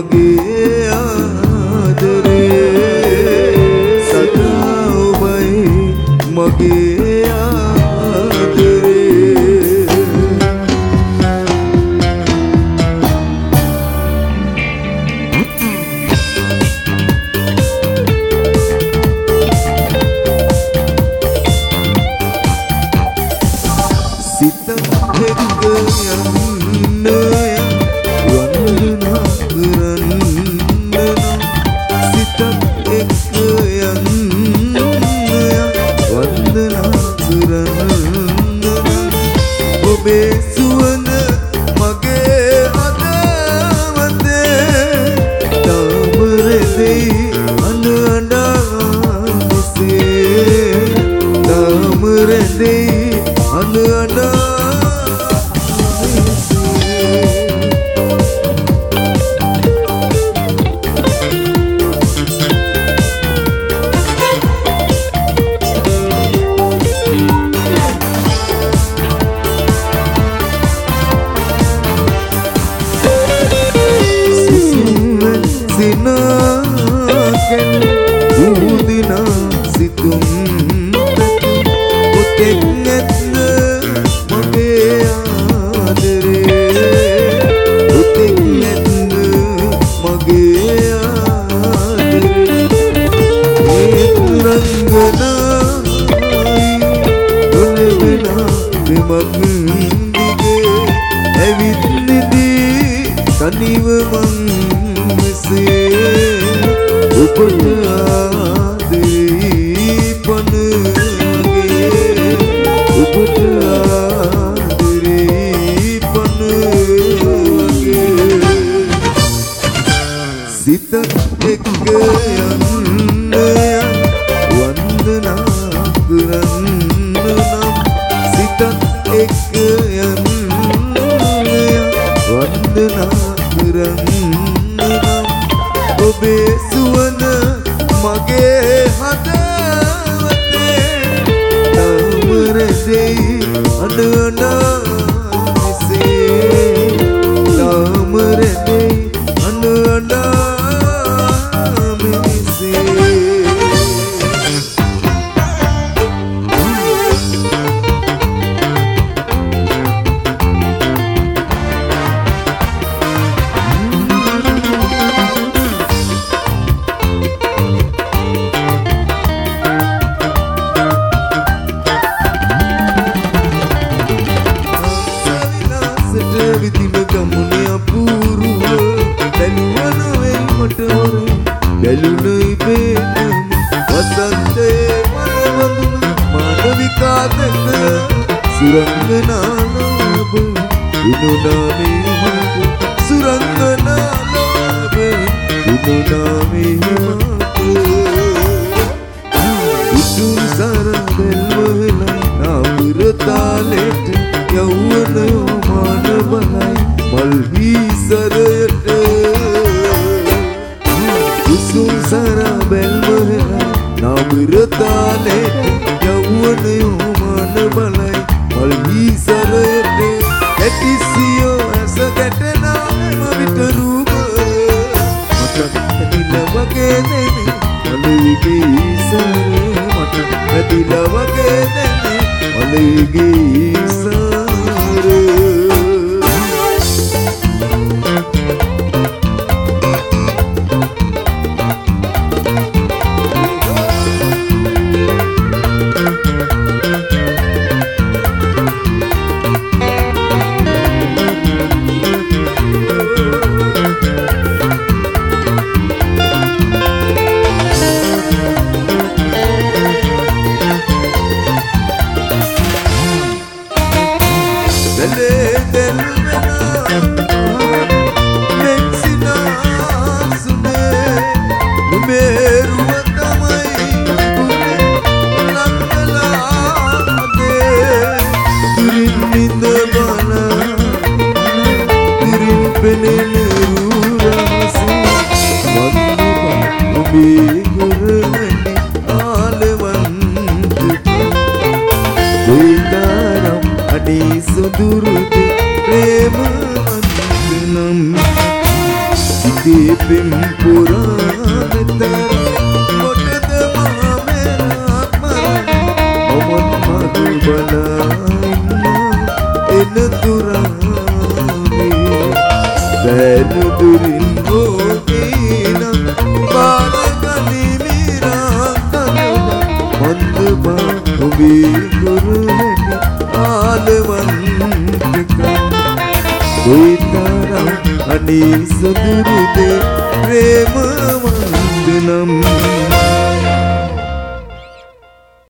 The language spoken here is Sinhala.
මගේ ආදරේ සදා ඔබයි මගේ ආදරේ සිත එක්ක යන්න වන්දනා කරන්න සිත එක්ක යන්න වන්දනා කරන්න ඔබේ සුවඳ මගේ හදවතේ තාම රැඳී අඬා මෙසේ තාම රැඳී අඬා සිනාකෙන් උදිනා සිතුම් පුතෙක් නැත්ද මගේ ආදරේ පුතෙක් නැත්ද මගේ ආදරේ ඒ රංගනායි නොලෙබෙනා දෙමක් දිගේ ඇවිත් නිදී තනිව මං උපත ආදරේ පනගේ උපත ආදරේ පනගේ සිත එක්ක යන්න වන්දනා කරන්න නම් සිත එක්ක යන්න වන්දනා කරන්න ඔබේ සුවඳ මගේ හදවතේ තාම රැඳී අඬා මෙසේ තාම රැඳී අඬා මෙසේ බැලුණයි බේතම වසන්තේ වරවඳුන මානවිකා දෙක සුරංගනාලාභ විනුනාමේ මට සුරංගනාලාභ විනුනාමේ මට උතුම් සරබෙල්වලා නාපුරතාලෙට යවුවනයෝ මාන බලයි මල්හි සරයට සුසරා බැල්මහෙලා නාමිරතාලේ යවුවනයෝ මාන බලයි මල්හි සරයට ඇතිසියෝ ඇස ගැටෙනා විටරූප මට ඇතිලා වගේ දෙනේ මලුගේ ඊසරේ මට ඇතිලා වගේ දෙනේ මලුගේ ඊසරේ පිම් පුරාමෙතර මොකද මා මෙරක් මරණ ඔබන් මග බලන්න එන දුරාවේ බැන දුරින් ඕකේනම් බාරගනි මිරා කනද මන්ද බා ඔබේ ගුරු හැටි ආලවන්තකම් කොයිතරම් අනේ සොදුරුදේ ප්‍රේම වන්දනම්